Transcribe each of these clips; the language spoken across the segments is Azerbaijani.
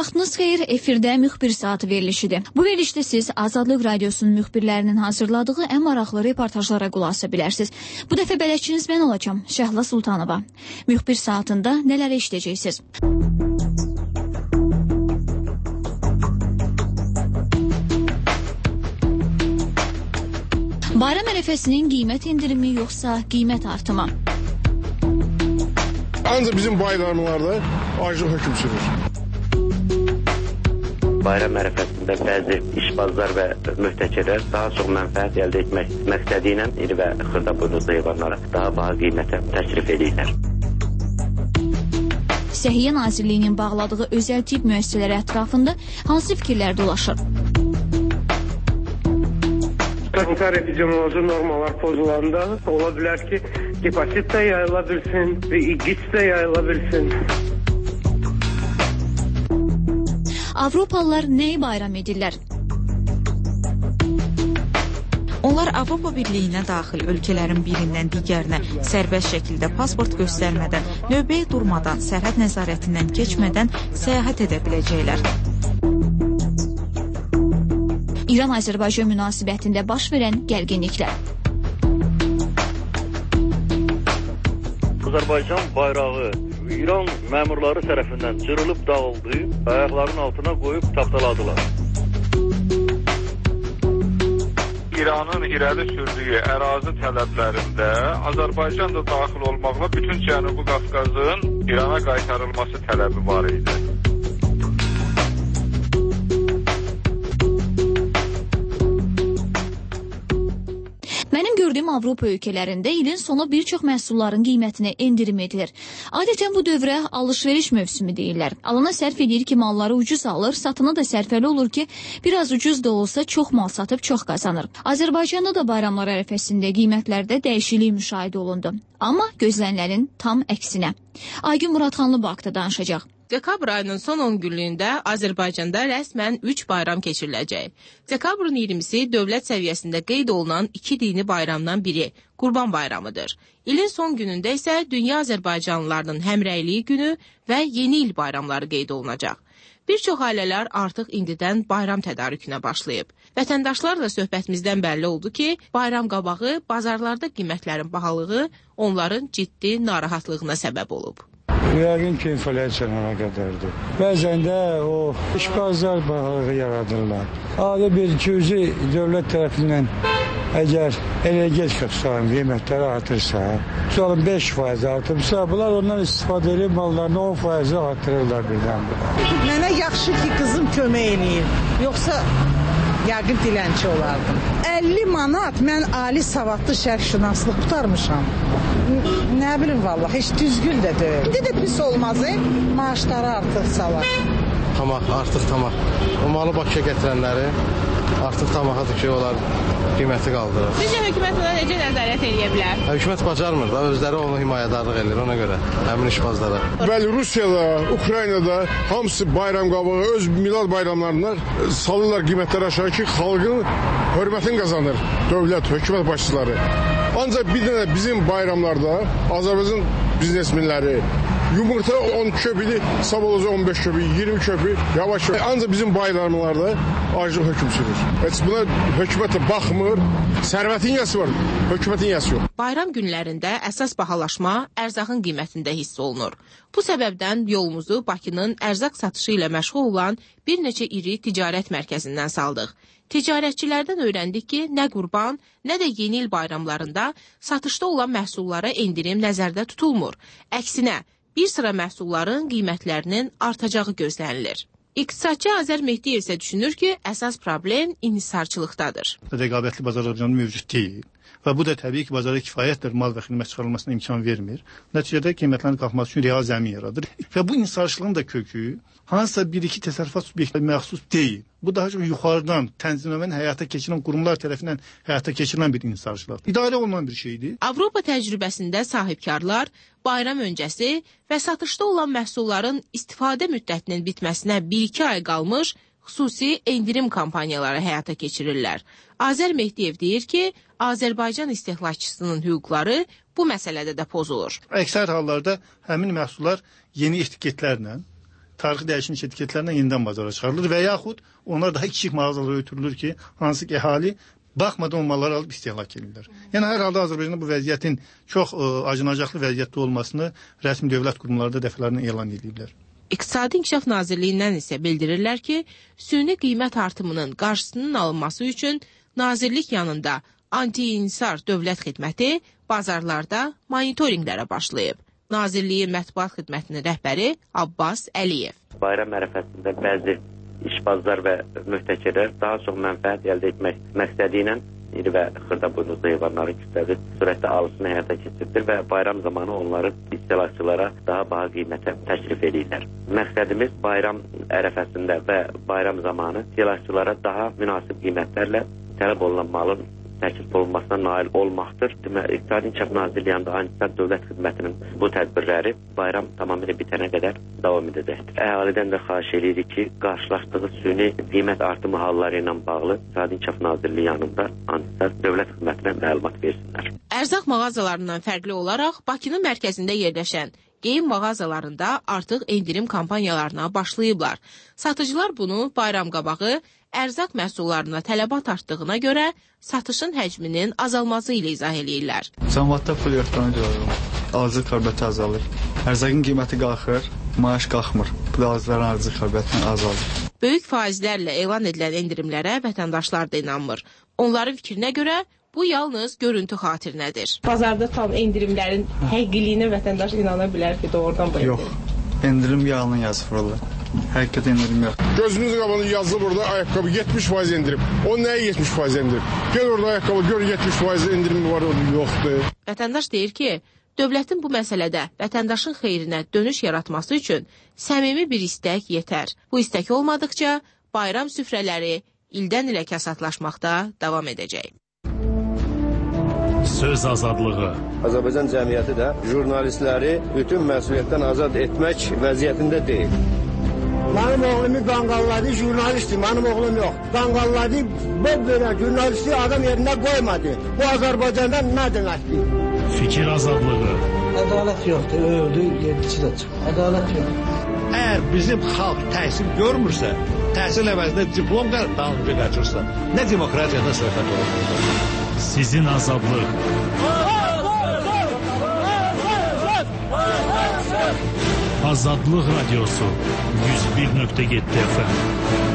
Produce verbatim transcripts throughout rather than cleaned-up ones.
Vaxtınız xeyir, efirdə müxbir saatı verilişidir. Bu verilişdə siz Azadlıq Radiosunun müxbirlərinin hazırladığı ən maraqlı reportajlara qulaq asa bilərsiniz. Bu dəfə bələdçiniz mən olacağam, Şəhla Sultanova. Müxbir saatında nələr eşidəcəksiniz? Bayram ərəfəsinin qiymət indirimi yoxsa qiymət artımı? Ancaq bizim bayramlarda aclıq hökm sürür. Bayram ərəfəsində bəzi işbazlar və mühtəkirlər daha çox mənfəət əldə etmək məqsədi ilə iri və xırda buynuzlu heyvanlara daha baha qiymətə təklif edirlər. Səhiyyə Nazirliyinin bağladığı özəl tibb müəssisələri ətrafında hansı fikirlər dolaşır? Sanitar epidemioloji normalar pozulanda ola bilər ki, hepatit də yayıla bilsin, giç də yayıla bilsin. Avropalılar nəyi bayram edirlər? Onlar Avropa Birliyinə daxil ölkələrin birindən digərinə sərbəst şəkildə pasport göstərmədən, növbəyə durmadan, sərhəd nəzarətindən keçmədən səyahət edə biləcəklər. İran-Azərbaycan münasibətində baş verən gərginliklər. Azərbaycan bayrağı İran məmurları tərəfindən cırılıb dağıldı, ayaqlarının altına qoyub tapdaladılar. İranın irəli sürdüyü ərazi tələblərində Azərbaycan da daxil olmaqla bütün Cənubi Qafqazın İrana qaytarılması tələbi var idi. Mənim gördüyüm Avropa ölkələrində ilin sonu bir çox məhsulların qiymətinə endirim edilir. Adətən bu dövrə alış-veriş mövsümü deyirlər. Alana sərf edir ki, malları ucuz alır, satına da sərfəli olur ki, biraz ucuz da olsa çox mal satıb çox qazanır. Azərbaycanda da bayramlar ərəfəsində qiymətlərdə dəyişiklik müşahidə olundu. Amma gözlənilən tam əksinə. Aygün Muradxanlı bu haqda danışacaq. Dekabr ayının son on günlüyündə Azərbaycanda rəsmən üç bayram keçiriləcək. Dekabrın iyirmisi dövlət səviyyəsində qeyd olunan iki dini bayramdan biri, Qurban bayramıdır. İlin son günündə isə dünya Azərbaycanlılarının həmrəyliyi günü və yeni il bayramları qeyd olunacaq. Bir çox ailələr artıq indidən bayram tədarükünə başlayıb. Vətəndaşlarla söhbətimizdən bəlli oldu ki, bayram qabağı bazarlarda qiymətlərin bahalığı onların ciddi narahatlığına səbəb olub. Yəqin ki, inflyasiya qədərdir. Bəzən də o işbazlar bahalığı yaradırlar. Adi bir cüzi dövlət tərəfindən əgər energetika tutarım qiymətləri artırsa, sonra beş faiz artırsa, bunlar ondan istifadə edib mallarını on faiz artırırlar birdən. Mənə yaxşı ki, qızım kömək eləyir. Yoxsa yəqin dilənçi olardım. əlli manat mən ali savadlı şərqşünaslıq qutarmışam. Nə bilim vallahi, heç düzgün də deyil. İndi də pis olmaz, maaşları artıq salar. Tamah, artıq tamah. O malı Bakıya gətirənləri artıq tamahadır ki, onlar qiyməti qaldırır. Sizcə hökumət buna necə nəzarət edə bilər? Hökumət bacarmır da, özləri onu himayədarlıq edir, ona görə həmin işbazlara. Bəli, Rusiyada, Ukraynada hamısı bayram qabağı öz milad bayramlarından salırlar qiymətləri aşağı ki, xalqın hörmətini qazanır dövlət, hökumət başçıları. Ancaq bir dənə bizim bayramlarda Azərbaycan biznesmenləri yumurta on köpüdür, sabah olacaq on beş köpü, iyirmi köpü, yavaş yavaş. Ancaq bizim bayramlarda aclıq hökm sürür. Heç buna hökumət baxmır, sərvətin yəsi var, hökumətin yəsi yox. Bayram günlərində əsas bahalaşma ərzaqın qiymətində hiss olunur. Bu səbəbdən yolumuzu Bakının ərzaq satışı ilə məşğul olan bir neçə iri ticarət mərkəzindən saldıq. Ticarətçilərdən öyrəndik ki, nə qurban, nə də yeni il bayramlarında satışda olan məhsullara endirim nəzərdə tutulmur. Əksinə, bir sıra məhsulların qiymətlərinin artacağı gözlənilir. İqtisadçı Azər Mehdiyev isə düşünür ki, əsas problem inhisarçılıqdadır. Rəqabətli bazar Azərbaycanda mövcud deyil və bu da təbii ki, bazara kifayətdir mal və xidmət çıxarılmasına imkan vermir. Nəticədə qiymətlərin qalxması üçün real zəmin yaradır. Və bu inhisarçılığın da kökü hansısa bir-iki təsərrüfat subyektləri məxsus deyil. Bu daha çox yuxarıdan tənzimləməni həyata keçirilən qurumlar tərəfindən həyata keçirilən bir inhisarçılıqdır. İdarə olunan bir şeydir. Avropa təcrübəsində sahibkarlar bayram öncəsi və satışda olan məhsulların istifadə müddətinin bitməsinə bir-iki ay qalmış xüsusi endirim kampaniyaları həyata keçirirlər. Azər Mehdiyev deyir ki, Azərbaycan istehlakçısının hüquqları bu məsələdə də pozulur. Əksər hallarda həmin məhsullar yeni etiketlərlə tarixi dəyişilmiş etiketlərlə yenidən bazara çıxarılır və yaxud onlar daha kiçik mağazalara ötürülür ki, hansı ki əhali baxmadan o malları alıb istehlak edirlər. Yəni hər halda Azərbaycanda bu vəziyyətin çox ə, acınacaqlı vəziyyətdə olmasını rəsmi dövlət qurumları da dəfələrlə elan edirlər. İqtisadi İnkişaf Nazirliyindən isə bildirirlər ki, süni qiymət artımının qarşısının alınması üçün Nazirlik yanında anti-insar dövlət xidməti bazarlarda monitorinqlərə başlayıb. Nazirliyin mətbuat xidmətinin rəhbəri Abbas Əliyev. Bayram ərəfəsində bəzi işbazlar və mühtəkirlər daha çox mənfəət əldə etmək məqsədi ilə iri və xırda buynuzlu heyvanların kütləvi sürətdə alışını həyata keçirdir və bayram zamanı onları istehlakçılara daha baha qiymətə təklif edirlər. Məqsədimiz bayram ərəfəsində və bayram zamanı istehlakçılara daha münasib qiymətlərlə tələb olunan malın təklif olunmasına nail olmaqdır. Deməli, İqtisadi İnkişaf Nazirliyində Antisar Dövlət Xidmətinin bu tədbirləri bayram tamamilə bitənə qədər davam edəcəkdir. Əhalidən də xahiş edirik ki, qarşılaşdığı süni qiymət artımı halları ilə bağlı İqtisadi İnkişaf Nazirliyi yanında Antisar Dövlət Xidmətinə məlumat versinlər. Ərzaq mağazalarından fərqli olaraq Bakının mərkəzində yerləşən geyim mağazalarında artıq endirim kampanyalarına başlayıblar. Satıcılar bunu bayram qabağı ərzaq məhsullarına tələbat artdığına görə satışın həcminin azalması ilə izah eləyirlər. Cəmiyyətdə pul yığdığına görə arzıq rəğbəti azalır. Ərzaqın qiyməti qalxır, maaş qalxmır. Pulazların arzıq rəğbətini azalır. Böyük faizlərlə elan edilən endirimlərə vətəndaşlar da inanmır. Onların fikrinə görə bu yalnız görüntü xatirinədir. Bazarda tam endirimlərin həqiqiliyinə vətəndaş inana bilər ki, doğrudan bu endirim. Yox, endirim yalan yazılır. Həqiqət endirim yox. Gözünüzün qabağında yazılır burada ayaqqabı yetmiş faiz endirim. O nəyə yetmiş faiz endirim? Gel orada ayaqqabı gör yetmiş faiz endirim var, yoxdur. Vətəndaş deyir ki, dövlətin bu məsələdə vətəndaşın xeyrinə dönüş yaratması üçün səmimi bir istək yetər. Bu istək olmadıkca bayram süfrələri ildən ilə kasatlaşmaqda davam edəcək. Söz azadlığı. Azərbaycan cəmiyyəti də jurnalistləri bütün məsuliyyətdən azad etmək vəziyyətində deyil. Mənim oğlumu qanqalladı, jurnalistdir, mənim oğlum yox. Qanqalladı, bu belə jurnalisti adam yerində qoymadı. Bu Azərbaycanda nə deməkdir? Fikir azadlığı. Ədalət yoxdur, öldü, yedisi də çıx. Ədalət yoxdur. Əgər bizim xalq təhsil görmürsə, təhsil əvəzində diplom dalınca qaçırsa, nə demokratiyadan söhbət olur? Sizin azadlıq. Azadlıq Radiosu yüz bir nöqtə yeddi F M.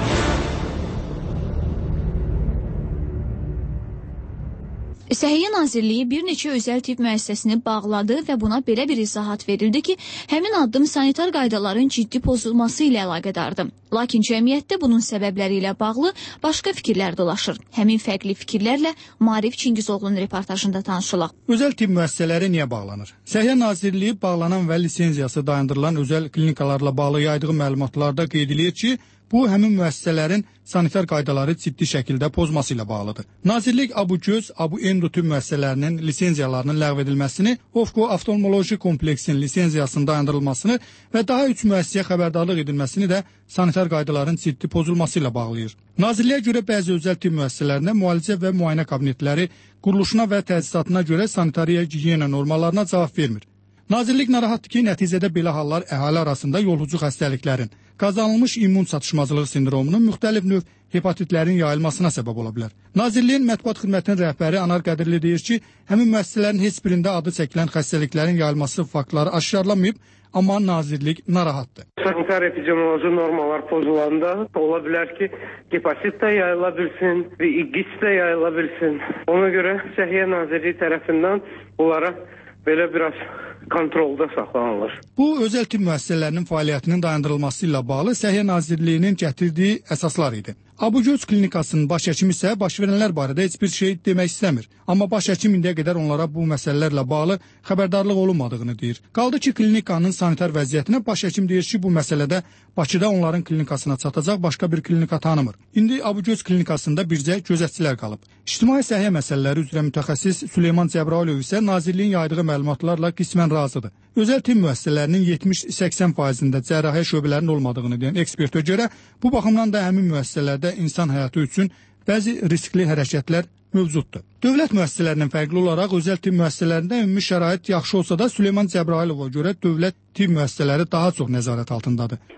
Səhiyyə Nazirliyi bir neçə özəl tibb müəssisəsini bağladı və buna belə bir izahat verildi ki, həmin addım sanitar qaydaların ciddi pozulması ilə əlaqədardır. Lakin cəmiyyətdə bunun səbəbləri ilə bağlı başqa fikirlər dolaşır. Həmin fərqli fikirlərlə Maarif Çingizoğlu'nun reportajında tanışılaq. Özəl tibb müəssisələri niyə bağlanır? Səhiyyə Nazirliyi bağlanan və lisenziyası dayandırılan özəl klinikalarla bağlı yaydığı məlumatlarda qeyd edir ki, bu, həmin müəssisələrin sanitar qaydaları ciddi şəkildə pozması ilə bağlıdır. Nazirlik Abu-Göz, Abu-Endo tübb müəssisələrinin lisenziyalarının ləğv edilməsini, Ofco Oftalmoloji kompleksin lisenziyasının dayandırılmasını və daha üç müəssisəyə xəbərdarlıq edilməsini də sanitar qaydaların ciddi pozulması ilə bağlayır. Nazirliyə görə bəzi özəl tibb müəssisələrində müalicə və müayinə kabinetləri quruluşuna və təsisatına görə sanitariya gigiyena normalarına cavab vermir. Nazirlik narahatdır ki, nəticədə belə hallar əhali arasında yoluxucu xəstəliklərin, qazanılmış immun çatışmazlığı sindromunun müxtəlif növ hepatitlərin yayılmasına səbəb ola bilər. Nazirliyin mətbuat xidmətinin rəhbəri Anar Qədirli deyir ki, həmin müəssisələrin heç birində adı çəkilən xəstəliklərin yayılması faktları aşkarlanmayıb, amma Nazirlik narahatdır. Sanitar epidemioloji normalar pozulanda ola bilər ki, hepatit də yayıla bilsin, İGİS də yayıla bilsin. Ona görə Səhiyyə Nazirliyi tərəfindən bunlara belə biraz kontrolda saxlanılır. Bu, özəl tibb müəssisələrinin fəaliyyətinin dayandırılması ilə bağlı Səhiyyə Nazirliyinin gətirdiyi əsaslar idi. Abu-Göz klinikasının baş həkimi isə baş verənlər barədə heç bir şey demək istəmir. Amma baş həkim indiyə qədər onlara bu məsələlərlə bağlı xəbərdarlıq olunmadığını deyir. Qaldı ki, klinikanın sanitar vəziyyətinə baş həkim deyir ki, bu məsələdə Bakıda onların klinikasına çatacaq başqa bir klinika tanımır. İndi Abu-Göz klinikasında bircə gözətçilər qalıb. İctimai səhiyyə məsələləri üzrə mütəxəssis Süleyman Cəbrayılov isə Nazirliyin yaydığı məlumatlarla qismən razıdır. Özəl tibb müəssisələrinin yetmiş səksən faizində cərrahiyyə şöbələrinin olmadığını deyən ekspertə görə bu baxımdan da həmin müəssisələrdə insan həyatı üçün bəzi riskli hərəkətlər mövcuddur. Dövlət müəssisələrindən fərqli olaraq özəl tibb müəssisələrində ümumi şərait yaxşı olsa da Süleyman Cəbrayılova görə dövlət tibb müəssisələri daha çox nəzarət altındadır. Dövlət tibb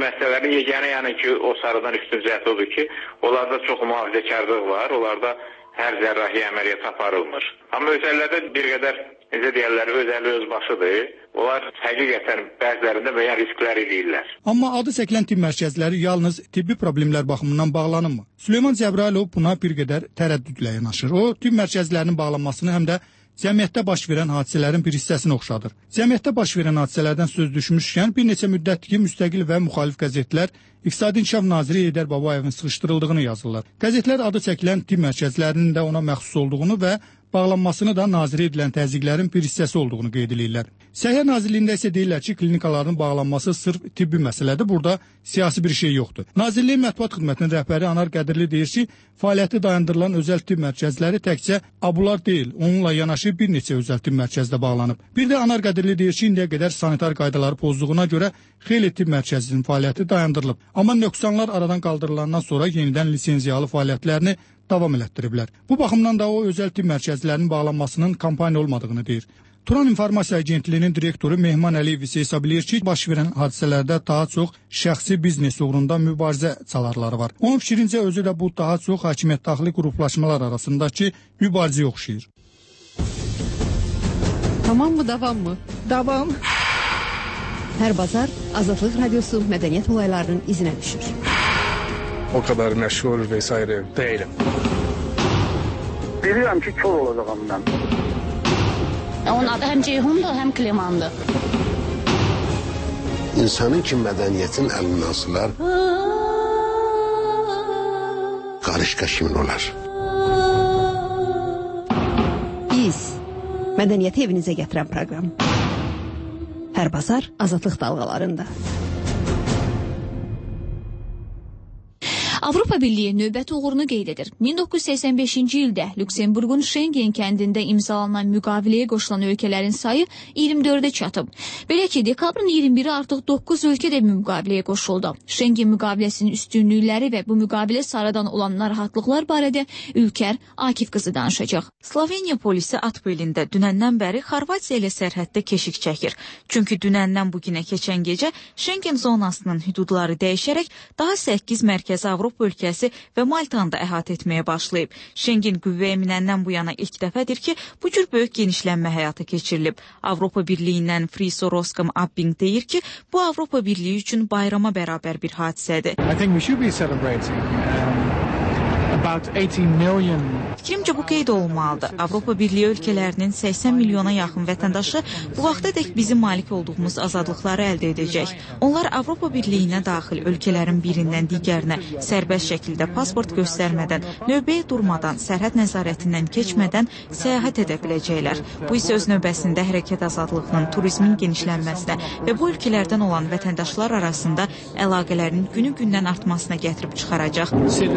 müəssisələrin yeganə yəni ki, o sarıdan üstün cəhət odur ki, onlarda çox mühafizəkarlıq var, onlarda hər cərrahi əməliyyat aparılmır. Amma özəllərdə bir qədər, necə deyərlər, öz əli öz başıdır. Onlar həqiqətən bəzilərində müəyyən risklər edirlər. Amma adı çəkilən tibb mərkəzləri yalnız tibbi problemlər baxımından bağlanırmı? Süleyman Cəbrayılov buna bir qədər tərəddüdlə yanaşır. O, tibb mərkəzlərinin bağlanmasını həm də cəmiyyətdə baş verən hadisələrin bir hissəsini oxşadır. Cəmiyyətdə baş verən hadisələrdən söz düşmüşkən bir neçə müddətdir ki, müstəqil və müxalif qəzetlər İqtisadi İnkişaf naziri Heydər Babayevin sıxışdırıldığını yazırlar. Qəzetlər adı çəkilən tibb mərkəzlərinin də ona məxsus olduğunu və bağlanmasını da naziri edilən təzyiqlərin bir hissəsi olduğunu qeyd edirlər. Səhiyyə Nazirliyində isə deyirlər ki, klinikaların bağlanması sırf tibbi məsələdir, burada siyasi bir şey yoxdur. Nazirliyin mətbuat xidmətinin rəhbəri Anar Qədirli deyir ki, fəaliyyəti dayandırılan özəl tibb mərkəzləri təkcə Abular deyil, onunla yanaşı bir neçə özəl tibb mərkəzdə bağlanıb. Bir də Anar Qədirli deyir ki, indiyə qədər sanitar qaydaları pozduğuna görə xeyli tibb mərkəzinin fəaliyyəti dayandırılıb. Amma nöqsanlar aradan qaldırılandan sonra yenidən lisenziyalı fəaliyyətlərini davam elətdiriblər. Bu baxımdan da o özəl tibb mərkəzlərinin bağlanmasının kampaniya olmadığını deyir. Turan İnformasiya Agentliyinin direktoru Mehman Əliyev isə hesab edir ki, baş verən hadisələrdə daha çox şəxsi biznes uğrunda mübarizə çalarları var. Onun fikrincə özü də bu daha çox hakimiyyət daxili qruplaşmalar arasındakı mübarizəyə oxşayır. Tamam mı, davam mı? Davam. Hər bazar Azadlıq Radiosu mədəniyyət olaylarının izinə düşür. O kadar məşğul vesaire değilim. Bilirəm ki, kör olacağım mən. Onun adı həm Ceyhundur, həm Klimandır. İnsanın ki, mədəniyyətin əlindən sılar, qarışqa kimin olar? Biz, mədəniyyəti evinizə gətirən proqram. Hər bazar Azadlıq dalğalarında. Avropa Birliyi növbəti uğurunu qeyd edir. min doqquz yüz səksən beşinci ildə Lüksemburqun Şengen kəndində imzalanan müqaviləyə qoşulan ölkələrin sayı iyirmi dördə çatıb. Belə ki, dekabrın iyirmi biri artıq doqquz ölkə də müqaviləyə qoşuldu. Şengen müqaviləsinin üstünlükləri və bu müqavilə sarıdan olan narahatlıqlar barədə Ülker Akif qızı danışacaq. Sloveniya polisi Atbelində dünəndən bəri Xorvatiya ilə sərhəddə keşik çəkir. Çünki dünəndən bugünə keçən gecə Şengen zonasının hüdudları dəyişərək daha səkkiz mərkəzi Avropa ölkəsi və Maltanı da əhatə etməyə başlayıb. Şengen qüvvəyə minəndən bu yana ilk dəfədir ki, bu cür böyük genişlənmə həyata keçirilib. Avropa Birliyindən Friso Roskam Abbing deyir ki, bu Avropa Birliyi üçün bayrama bərabər bir hadisədir. I think we should be celebrating. Um... Fikrimcə bu qeyd olunmalıdır. Avropa Birliyi ölkələrinin səksən milyona yaxın vətəndaşı bu vaxtadək bizim malik olduğumuz azadlıqları əldə edəcək. Onlar Avropa Birliyinə daxil ölkələrin birindən digərinə sərbəst şəkildə pasport göstərmədən, növbəyə durmadan, sərhəd nəzarətindən keçmədən səyahət edə biləcəklər. Bu isə öz növbəsində hərəkət azadlığının, turizmin genişlənməsinə və bu ölkələrdən olan vətəndaşlar arasında əlaqələrin günü-gündən artmasına gətirib çıxaracaq.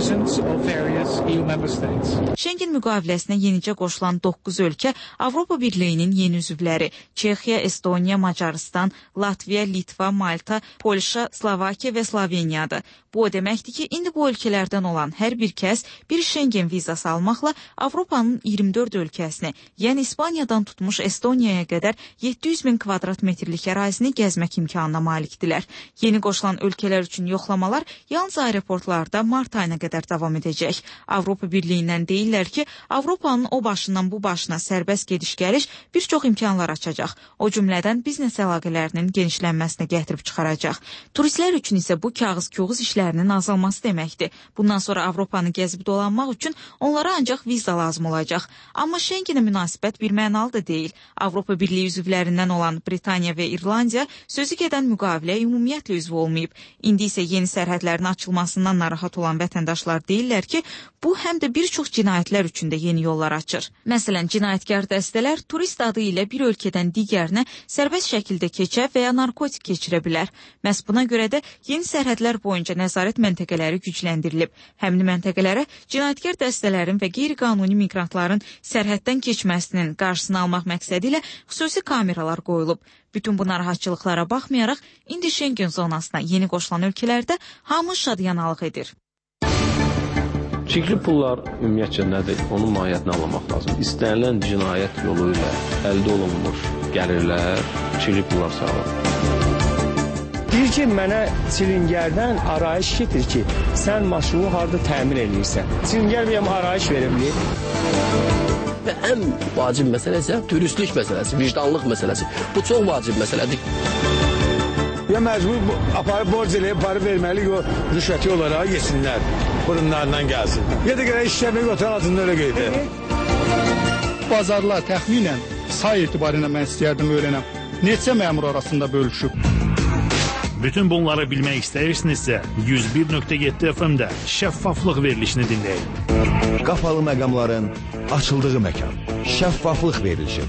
Şengen müqaviləsinə yenicə qoşulan doqquz ölkə Avropa Birliyinin yeni üzvləri Çexiya, Estoniya, Macaristan, Latviya, Litva, Malta, Polşa, Slovakiya və Sloveniyadır. Bu o deməkdir ki, indi bu ölkələrdən olan hər bir kəs bir Şengen vizası almaqla Avropanın iyirmi dörd ölkəsini, yəni İspaniyadan tutmuş Estoniyaya qədər yeddi yüz min kvadrat metrlik ərazini gəzmək imkanına malikdirlər. Yeni qoşulan ölkələr üçün yoxlamalar yalnız aeroportlarda mart ayına qədər davam edəcək. Avropa Birliyindən deyirlər ki, Avropanın o başından bu başına sərbəst gediş-gəliş bir çox imkanlar açacaq. O cümlədən biznes əlaqələrinin genişlənməsinə gətirib çıxaracaq. Turistlər üçün isə bu kağız-küğüz işlərinin azalması deməkdir. Bundan sonra Avropanı gəzib dolanmaq üçün onlara ancaq viza lazım olacaq. Amma Şengenə münasibət birmənalı da deyil. Avropa Birliyi üzvlərindən olan Britaniya və İrlandiya sözü gedən müqavilə ümumiyyətlə üzv olmayıb. İndi isə yeni sərhədlərin açılmasından narahat olan vətəndaşlar deyirlər ki, bu həm də bir çox cinayətlər üçün də yeni yollar açır. Məsələn, cinayətkar dəstələr turist adı ilə bir ölkədən digərinə sərbəst şəkildə keçə və ya narkotik keçirə bilər. Məhz buna görə də yeni sərhədlər boyunca nəzarət məntəqələri gücləndirilib. Həmin məntəqələrə cinayətkar dəstələrin və qeyri-qanuni miqrantların sərhəddən keçməsinin qarşısını almaq məqsədi ilə xüsusi kameralar qoyulub. Bütün bu narahatçılıqlara baxmayaraq, indi Şengen zonasına yeni qoşulan ölkələrdə hamı şadyanalıq edir. Çirkli pullar ümumiyyətcə nədir? Onun mahiyyətini anlamaq lazım. İstənilən cinayət yolu ilə əldə olunmuş gəlirlər çirkli pullar sağlar. Deyir ki, mənə Çilingərdən arayış getir ki, sən maşını harada təmin edirsən. Çilingər bir arayış verebilir. Və ən vacib məsələ isə dürüstlük məsələsi, vicdanlıq məsələsi. Bu çox vacib məsələdir. Ya məcbur aparıb borc eləyib, aparıb verməli o rüşvəti olaraq yesinlər, burunlarından gəlsin. Ya da görə işləmək otan altında öyle qeydir. Bazarlar təxminən say etibarıyla mən istəyərdim öyrənəm. Neçə məmur arasında bölüşüb? Bütün bunları bilmək istəyirsinizsə, yüz bir nöqtə yeddi F M-də şəffaflıq verilişini dinləyin. Qapalı məqamların açıldığı məkan. Şəffaflıq verilişi.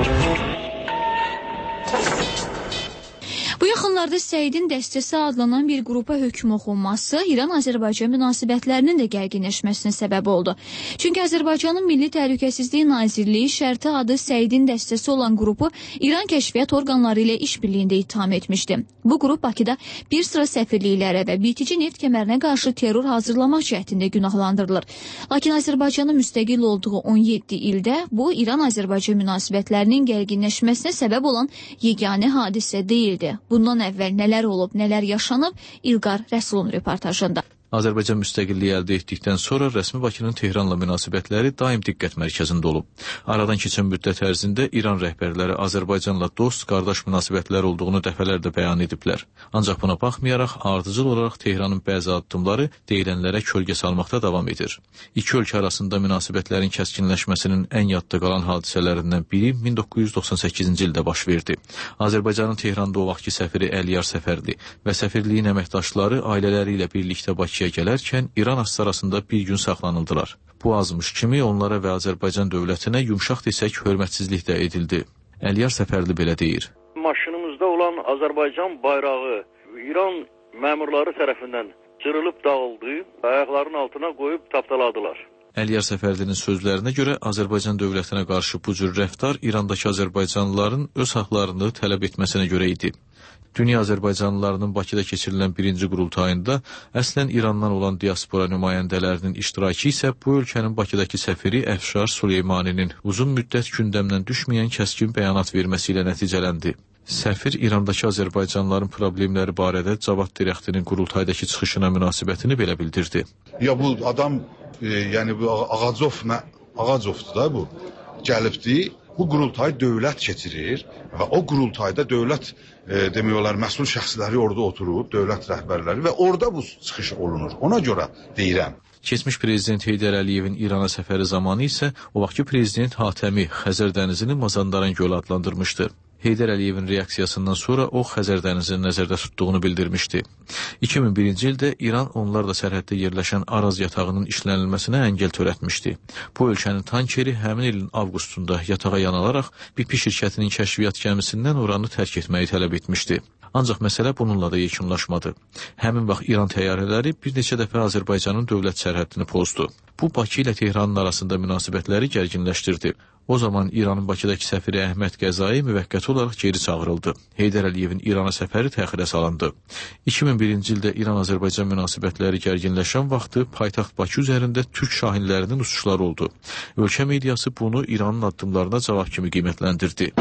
Bu yaxınlarda Səidin dəstəsi adlanan bir qrupa hökm oxunması İran-Azərbaycan münasibətlərinin də gərginləşməsinə səbəb oldu. Çünki Azərbaycanın Milli Təhlükəsizlik Nazirliyi şərti adı Səidin dəstəsi olan qrupu İran kəşfiyyat orqanları ilə işbirliyində ittiham etmişdi. Bu qrup Bakıda bir sıra səfirliklərə və bitici neft kəmərinə qarşı terror hazırlamaq cəhdində günahlandırılır. Lakin Azərbaycanın müstəqil olduğu on yeddi ildə bu İran-Azərbaycan münasibətlərinin gərginləşməsinə səbəb olan yeganə hadisə deyildi. Bundan əvvəl nələr olub, nələr yaşanıb, İlqar Rəsulun reportajında. Azərbaycan müstəqilliyi əldə etdikdən sonra rəsmi Bakının Tehranla münasibətləri daim diqqət mərkəzində olub. Aradan keçən müddət ərzində İran rəhbərləri Azərbaycanla dost, qardaş münasibətlər olduğunu dəfələrlə bəyan ediblər. Ancaq buna baxmayaraq, ardıcıl olaraq Tehranın bəzi addımları deyilənlərə kölgə salmaqda davam edir. İki ölkə arasında münasibətlərin kəskinləşməsinin ən yadda qalan hadisələrindən biri min doqquz yüz doxsan səkkizinci ildə baş verdi. Azərbaycanın Tehranda o vaxtki səfiri Əliyar Səfərli və səfirliyin əməkdaşları ailələri ilə birlikdə Bakıya gələrkən İran asısı arasında bir gün saxlanıldılar. Bu azmış kimi onlara və Azərbaycan dövlətinə yumşaq desək hörmətsizlik də edildi. Əliyar Səfərli belə deyir. Maşınımızda olan Azərbaycan bayrağı İran məmurları tərəfindən cırılıb dağıldı, ayaqlarının altına qoyub tapdaladılar. Əliyar Səfərlinin sözlərinə görə Azərbaycan dövlətinə qarşı bu cür rəftar İrandakı Azərbaycanlıların öz haqlarını tələb etməsinə görə idi. Dünya Azərbaycanlılarının Bakıda keçirilən birinci qurultayında əslən İrandan olan diaspora nümayəndələrinin iştirakı isə bu ölkənin Bakıdakı səfiri Əfşar Süleymaninin uzun müddət gündəmdən düşməyən kəskin bəyanat verməsi ilə nəticələndi. Səfir İrandakı Azərbaycanlıların problemləri barədə Cavad Dirəxtinin qurultaydakı çıxışına münasibətini belə bildirdi. Ya bu adam, e, yəni bu Ağacov, Ağacovdur da bu, gəlibdi. Bu qurultay dövlət keçirir və o qurultayda dövlət e, demək olar məsul şəxsləri orada oturub, dövlət rəhbərləri və orada bu çıxış olunur. Ona görə deyirəm. Keçmiş prezident Heydər Əliyevin İrana səfəri zamanı isə o vaxtki prezident Hatəmi Xəzər dənizini Mazandaran gölü adlandırmışdı. Heydər Əliyevin reaksiyasından sonra o Xəzər dənizini nəzərdə tutduğunu bildirmişdi. iki min birinci ildə İran onlarla sərhəddə yerləşən Araz yatağının işlənilməsinə əngəl törətmişdi. Bu ölkənin tankeri həmin ilin avqustunda yatağa yanalaraq B P şirkətinin kəşfiyyat gəmisindən oranı tərk etməyi tələb etmişdi. Ancaq məsələ bununla da yekunlaşmadı. Həmin vaxt İran təyyarələri bir neçə dəfə Azərbaycanın dövlət sərhəddini pozdu. Bu, Bakı ilə Tehranın arasında münasibətləri gərginləşdirdi. O zaman İranın Bakıdakı səfiri Əhməd Qəzai müvəqqəti olaraq geri çağırıldı. Heydər Əliyevin İrana səfəri təxirə salındı. iki min birinci ildə İran-Azərbaycan münasibətləri gərginləşən vaxtı paytaxt Bakı üzərində Türk şahinlərinin uçuşları oldu. Ölkə mediası bunu İranın addımlarına cavab kimi qiymətləndirdi.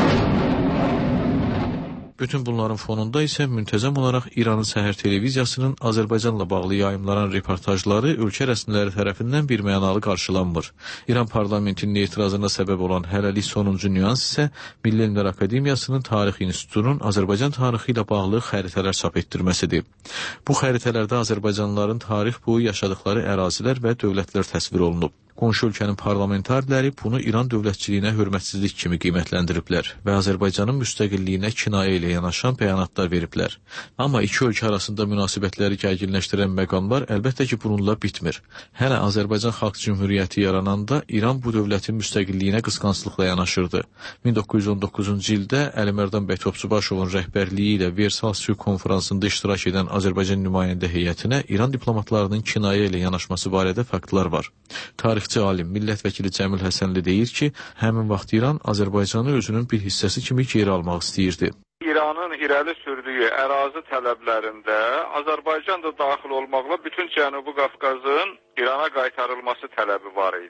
Bütün bunların fonunda isə müntəzəm olaraq İranın Səhər televiziyasının Azərbaycanla bağlı yayımlanan reportajları ölkə rəsmiləri tərəfindən bir mənalı qarşılanmır. İran parlamentinin etirazına səbəb olan hələlik sonuncu nüans isə Milli Elmlər Akademiyasının Tarix İnstitutunun Azərbaycan tarixi ilə bağlı xəritələr çap etdirməsidir. Bu xəritələrdə Azərbaycanlıların tarix boyu yaşadıkları ərazilər və dövlətlər təsvir olunub. Qonşu ölkənin parlamentarləri bunu İran dövlətçiliyinə hörmətsizlik kimi qiymətləndiriblər və Azərbaycanın müstəqilliyinə kinayə ilə yanaşan bəyanatlar veriblər. Amma iki ölkə arasında münasibətləri gərginləşdirən məqamlar əlbəttə ki, bununla bitmir. Hələ Azərbaycan Xalq Cümhuriyyəti yarananda İran bu dövlətin müstəqilliyinə qısqanclıqla yanaşırdı. min doqquz yüz on doqquzuncu ildə Əlimərdan bəy Topçubaşovun rəhbərliyi ilə Versal sülh konfransında iştirak edən Azərbaycan nümayəndə heyətinə İran diplomatlarının kinayə ilə yanaşması barədə faktlar var. Tarix alim, millət vəkili Cəmil Həsənli deyir ki, həmin vaxt İran Azərbaycanı özünün bir hissəsi kimi geri almaq istəyirdi. İranın irəli sürdüyü ərazi tələblərində Azərbaycan da daxil olmaqla bütün Cənubi Qafqazın İrana qaytarılması tələbi var idi.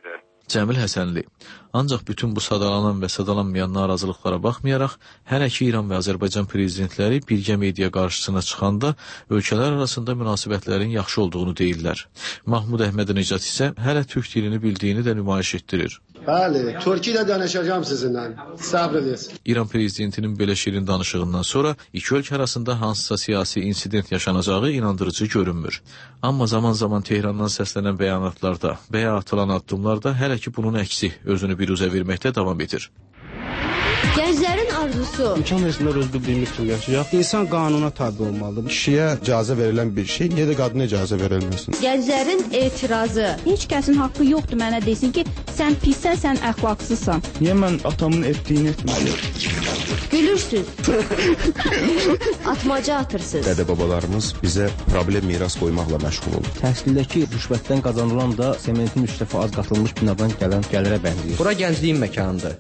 Cəmil Həsənli. Ancaq bütün bu sadalanan və sadalanmayan narazılıqlara baxmayaraq, hələ ki İran və Azərbaycan prezidentləri birgə media qarşısına çıxanda ölkələr arasında münasibətlərin yaxşı olduğunu deyirlər. Mahmud Əhmədinəcad isə hələ türk dilini bildiyini də nümayiş etdirir. Bəli, Türkiyədə danışacağam sizinlə. Səbr edin. İran prezidentinin belə şirin danışığından sonra iki ölkə arasında hansısa siyasi insident yaşanacağı inandırıcı görünmür. Amma zaman-zaman Tehrandan səslənən bəyanatlarda və ya atılan addımlarda hələ ki bunun əksi özünü biruzə verməkdə davam edir. Gənclərin arzusu. İmkan versinlər öz bildiyimiz kimi yaşayaq. İnsan qanuna tabi olmalıdır. Kişiyə icazə verilən bir şey, niyə də qadına icazə verilməsin? Gənclərin etirazı. Heç kəsin haqqı yoxdur mənə desin ki, sən pissən, sən əxlaqsızsan. Niyə mən atamın etdiyini etməliyim? Gülürsüz. Atmaca atırsınız. Dədə-babalarımız bizə problem miras qoymaqla məşğul olur. Təhsildəki rüşvətdən qazanılan da sementin üç dəfə az qatılmış binadan gələn gəlirə bənzəyir. Bura gəncliyin məkanıdır.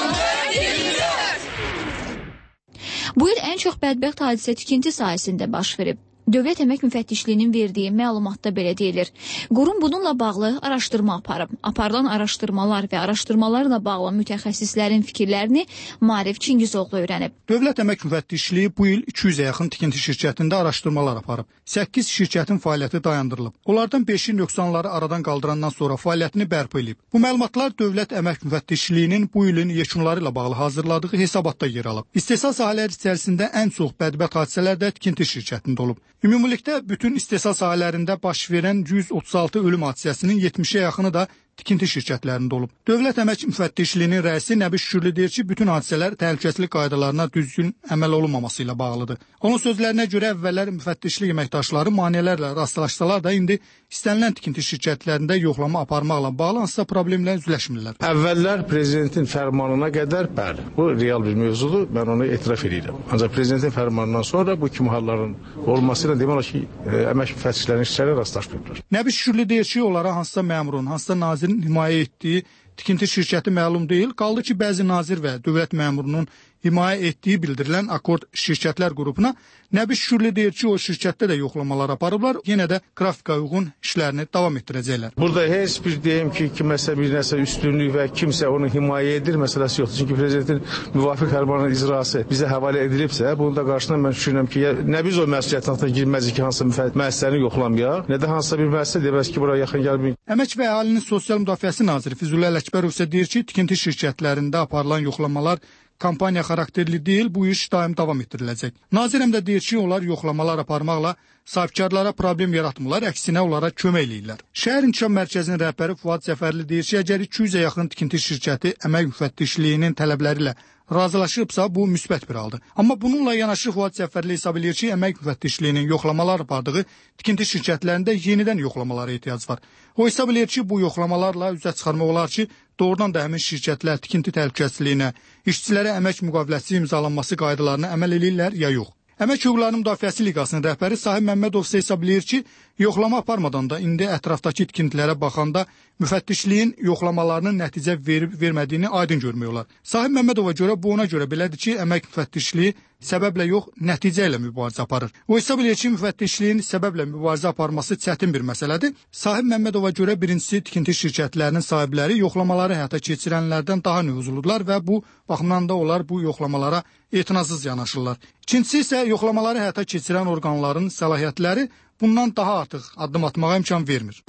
Bu il ən çox bədbəxt hadisə tikinti sahəsində baş verib. Dövlət Əmək Müfəttişliyinin verdiyi məlumatda belə deyilir. Qurum bununla bağlı araşdırma aparıb. Aparılan araşdırmalar və araşdırmalarla bağlı mütəxəssislərin fikirlərini Maarif Çingizoğlu öyrənib. Dövlət Əmək Müfəttişliyi bu il iki yüzə yaxın tikinti şirkətində araşdırmalar aparıb. səkkiz şirkətin fəaliyyəti dayandırılıb. Onlardan beşi nöqsanları aradan qaldırandan sonra fəaliyyətini bərpa edib. Bu məlumatlar Dövlət Əmək Müfəttişliyinin bu ilin yekunları ilə bağlı hazırladığı hesabatda yer alıb. İstehsal sahələri içərisində ən çox bədbəxt hadisələr də tikinti şirkətində olub. Ümumilikdə bütün istehsal sahələrində baş verən yüz otuz altı ölüm hadisəsinin yetmişə yaxını da tikinti şirkətlərində olub. Dövlət Əmək Müfəttişliyinin rəisi Nəbi Şükürlü deyir ki, bütün hadisələr təhlükəsizlik qaydalarına düzgün əməl olunmaması ilə bağlıdır. Onun sözlərinə görə əvvəllər müfəttişlik əməkdaşları maneələrlə rastlaşsalar da indi istənilən tikinti şirkətlərində yoxlama aparmaqla bağlı hansısa problemlə üzləşmirlər. Əvvəllər prezidentin fərmanına qədər bəli, bu real bir mövzudur, mən onu etiraf edirəm. Ancaq prezidentin fərmanından sonra bu kimi halların olmasıyla demək olar ki, əmək müfəttişlərinin işçiləri rastlaşmırlar. Nəbi Şükürlü deyir ki, onlara hansısa məmurun, hansısa nazirin himayə etdiyi tikinti şirkəti məlum deyil. Qaldı ki, bəzi nazir və dövlət məmurunun himayə etdiyi bildirilən Akord şirkətlər qrupuna Nəbi Şükürlü deyir ki, o şirkətdə də yoxlamalar aparıblar, yenə də qrafika uyğun işlərini davam etdirəcəklər. Burada heç bir deyim ki, kiməsə bir nəsə üstünlük və kimsə onu himayə edir məsələsi yoxdur. Çünki prezidentin müvafiq fərmanının icrası bizə həvalə edilibsə, bunun da qarşısında mən düşünürəm ki, nə biz o məsuliyyətin altına girməzik ki, hansısa müəssisəni yoxlamayaq, nə də hansısa bir müəssisə deməz ki, buraya yaxın gəlməyin. Əmək və Əhalinin Sosial Müdafiəsi naziri Füzuli Ələkbərov isə deyir ki, tikinti şirkətlərində aparılan yoxlamalar kampaniya xarakterli deyil, bu iş daim davam etdiriləcək. Nazir həm də deyir ki, onlar yoxlamalar aparmaqla sahibkarlara problem yaratmırlar, əksinə onlara kömək eləyirlər. Şəhər İnkişaf Mərkəzinin rəhbəri Fuad Zəfərli deyir ki, əgər iki yüzə yaxın tikinti şirkəti əmək müfəttişliyinin tələbləri ilə razılaşıbsa, bu müsbət bir haldır. Amma bununla yanaşı Fuad Zəfərli hesab edir ki, əmək müfəttişliyinin yoxlamalar apardığı tikinti şirkətlərində yenidən yoxlamalara ehtiyac var. O hesab edir ki, bu yoxlamalarla üzə çıxarmaq olar ki, doğrudan da həmin şirkətlər tikinti təhlükəsizliyinə, işçilərə əmək müqaviləsi imzalanması qaydalarına əməl edirlər ya yox. Əmək Hüquqlarının Müdafiəsi Liqasının rəhbəri Sahib Məmmədov isə hesab edir ki, yoxlama aparmadan da indi ətrafdakı tikintilərə baxanda müfəttişliyin yoxlamalarının nəticə verib vermədiyini aydın görmək olar. Sahib Məmmədova görə bu ona görə belədir ki, əmək müfəttişliyi səbəblə yox, nəticə ilə mübarizə aparır. O hesab edir ki, müfəttişliyin səbəblə mübarizə aparması çətin bir məsələdir. Sahib Məmmədova görə birincisi tikinti şirkətlərinin sahibləri yoxlamaları həyata keçirənlərdən daha nüfuzludular və bu baxımdan da onlar bu yoxlamalara etinasız yanaşırlar. İkincisi isə yoxlamaları həyata keçirən orqanların səlahiyyətləri bundan daha artıq addım atmağa imkan vermir.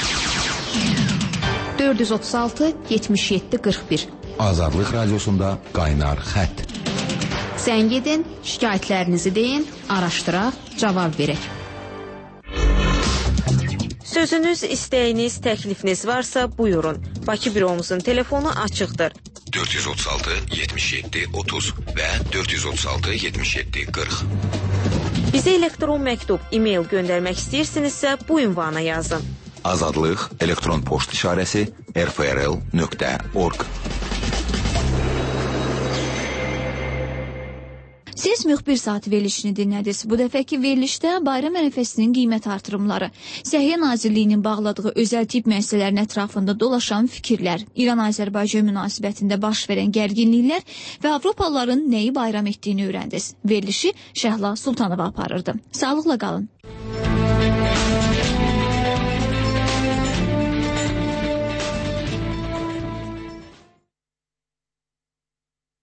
dörd yüz otuz altı yetmiş yeddi qırx bir Azadlıq Radiosunda qaynar xətt. Zəng edin, şikayətlərinizi deyin, araşdıraq, cavab verək. Sözünüz, istəyiniz, təklifiniz varsa buyurun. Bakı büromuzun telefonu açıqdır. dörd yüz otuz altı yetmiş yeddi otuz və dörd yüz otuz altı yetmiş yeddi qırx. Bizə elektron məktub, e-mail göndərmək istəyirsinizsə bu ünvana yazın. Azadlıq elektron poçt işarəsi r f r l nöqtə org. Siz müxbir saati verilişini dinlədiniz. Bu dəfəki verilişdə bayram ərəfəsinin qiymət artırımları, Səhiyyə Nazirliyinin bağladığı özəl tibb müəssisələrin ətrafında dolaşan fikirlər, İran-Azərbaycan münasibətində baş verən gərginliklər və Avropalıların nəyi bayram etdiyini öyrəndiniz. Verilişi Şəhla Sultanova aparırdı. Sağlıqla qalın.